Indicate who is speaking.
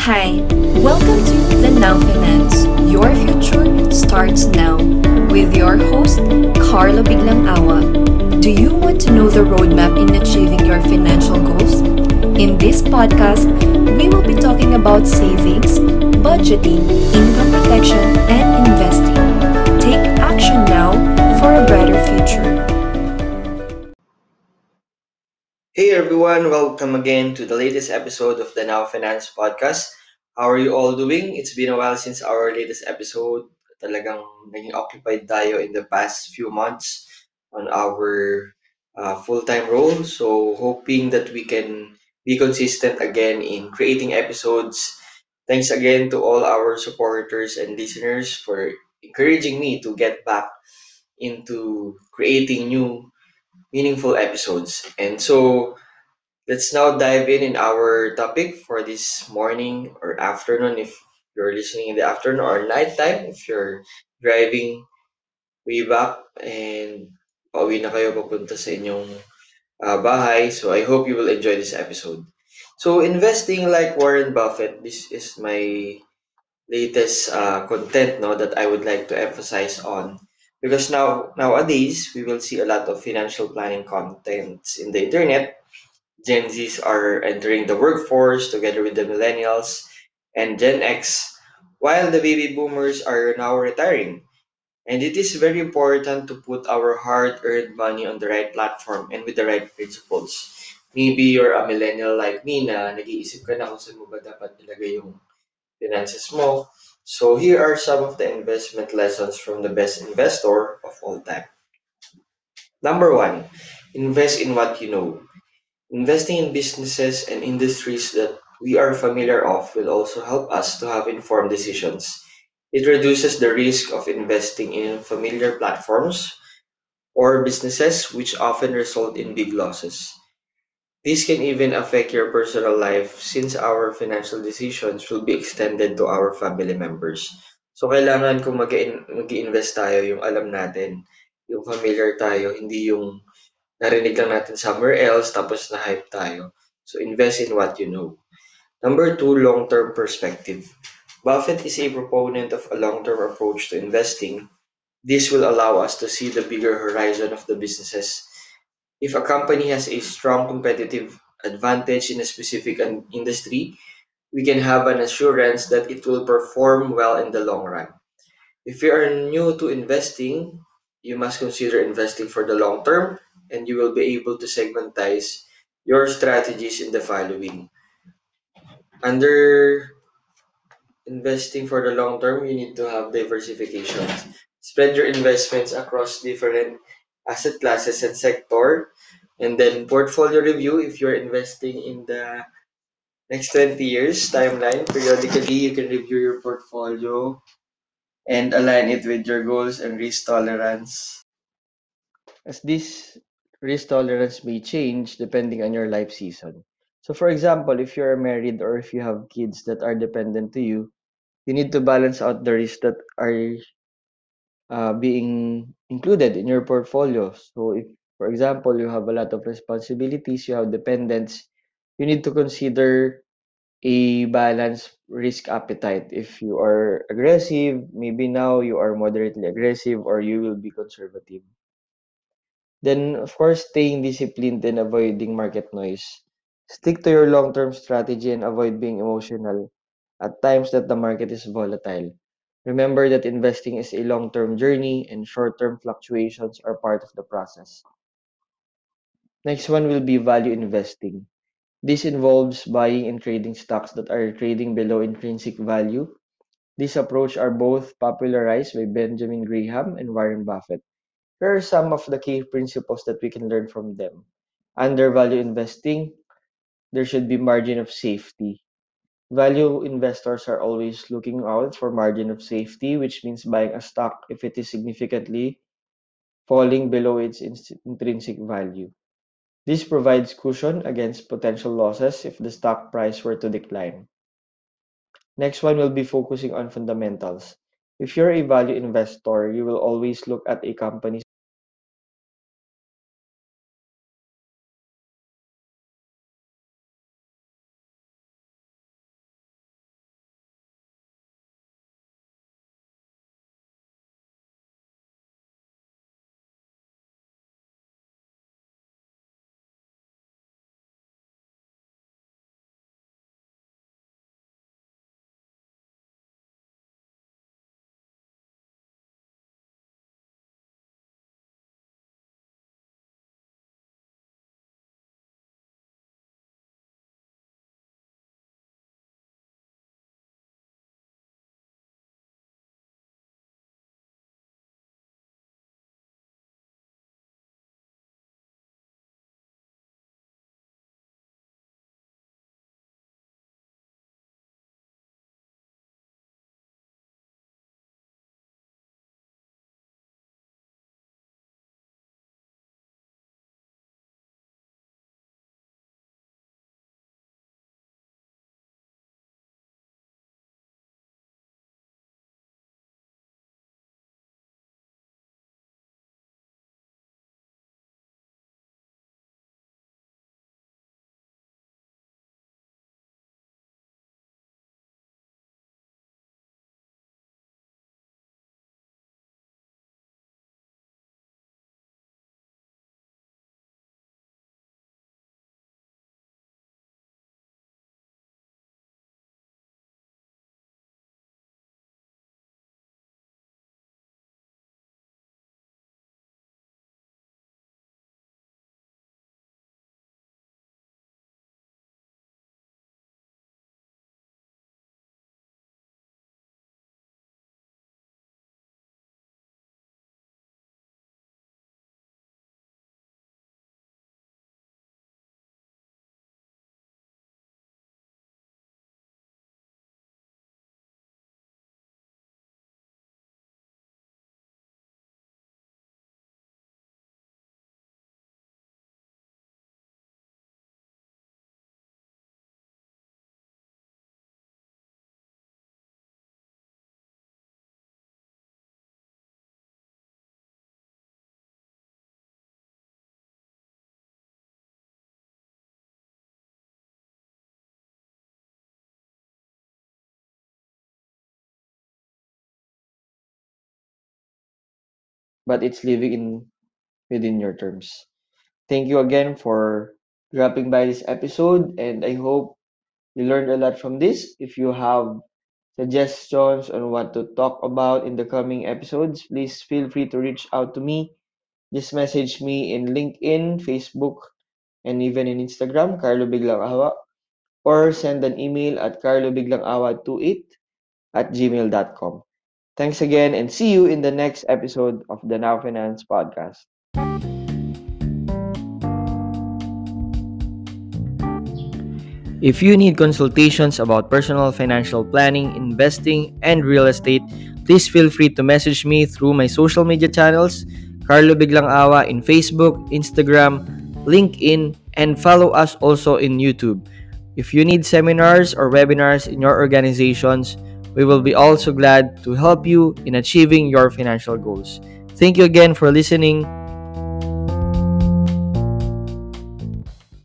Speaker 1: Hi, welcome to the Now Finance. Your future starts now with your host, Carlo Biglang Awa. Do you want to know the roadmap in achieving your financial goals? In this podcast, we will be talking about savings, budgeting, income protection, and investing. Take action now for a brighter future.
Speaker 2: Hey everyone, welcome again to the latest episode of the Now Finance podcast. How are you all doing? It's been a while since our latest episode. Talagang naging occupied tayo in the past few months on our full-time role. So hoping that we can be consistent again in creating episodes. Thanks again to all our supporters and listeners for encouraging me to get back into creating new meaningful episodes. And so let's now dive in our topic for this morning or afternoon if you're listening in the afternoon or nighttime if you're driving way back and pauwi na kayo papunta sa inyong bahay. So I hope you will enjoy this episode. So investing like Warren Buffett, this is my latest content no that I would like to emphasize on because nowadays we will see a lot of financial planning contents in the internet. Gen Zs are entering the workforce together with the millennials and Gen X, while the baby boomers are now retiring. And it is very important to put our hard-earned money on the right platform and with the right principles. Maybe you're a millennial like me na nag-iisip ka na kung saan mo ba dapat ilagay yung finances mo. So here are some of the investment lessons from the best investor of all time. Number one, invest in what you know. Investing in businesses and industries that we are familiar of will also help us to have informed decisions. It reduces the risk of investing in familiar platforms or businesses which often result in big losses. This can even affect your personal life since our financial decisions will be extended to our family members. So kailangan kung mag-invest tayo, yung alam natin, yung familiar tayo, hindi yung narinig lang natin somewhere else tapos na-hype tayo. So invest in what you know. Number two, long-term perspective. Buffett is a proponent of a long-term approach to investing. This will allow us to see the bigger horizon of the businesses. If a company has a strong competitive advantage in a specific industry, we can have an assurance that it will perform well in the long run. If you are new to investing, you must consider investing for the long term and you will be able to segmentize your strategies in the following. Under investing for the long term, you need to have diversification. Spread your investments across different asset classes and sector. And then portfolio review if you're investing in the next 20 years timeline. Periodically, you can review your portfolio and align it with your goals and risk tolerance. As this risk tolerance may change depending on your life season. So, for example, if you're married or if you have kids that are dependent to you need to balance out the risks that are being included in your portfolio. So, if, for example, you have a lot of responsibilities, you have dependents, you need to consider a balanced risk appetite. If you are aggressive, maybe now you are moderately aggressive or you will be conservative. Then, of course, staying disciplined and avoiding market noise. Stick to your long-term strategy and avoid being emotional at times that the market is volatile. Remember that investing is a long-term journey and short-term fluctuations are part of the process. Next one will be value investing. This involves buying and trading stocks that are trading below intrinsic value. This approach are both popularized by Benjamin Graham and Warren Buffett. Here are some of the key principles that we can learn from them. Under value investing, there should be margin of safety. Value investors are always looking out for margin of safety, which means buying a stock if it is significantly falling below its intrinsic value. This provides cushion against potential losses if the stock price were to decline. Next one will be focusing on fundamentals. If you're a value investor, you will always look at a company's but it's living in within your terms. Thank you again for dropping by this episode, and I hope you learned a lot from this. If you have suggestions on what to talk about in the coming episodes, please feel free to reach out to me. Just message me in LinkedIn, Facebook, and even in Instagram, Carlo Biglang Awa, or send an email at carlobiglangawa28@gmail.com. Thanks again, and see you in the next episode of the Now Finance podcast. If you need consultations about personal financial planning, investing, and real estate, please feel free to message me through my social media channels, Carlo Biglang Awa in Facebook, Instagram, LinkedIn, and follow us also in YouTube. If you need seminars or webinars in your organizations, we will be also glad to help you in achieving your financial goals. Thank you again for listening.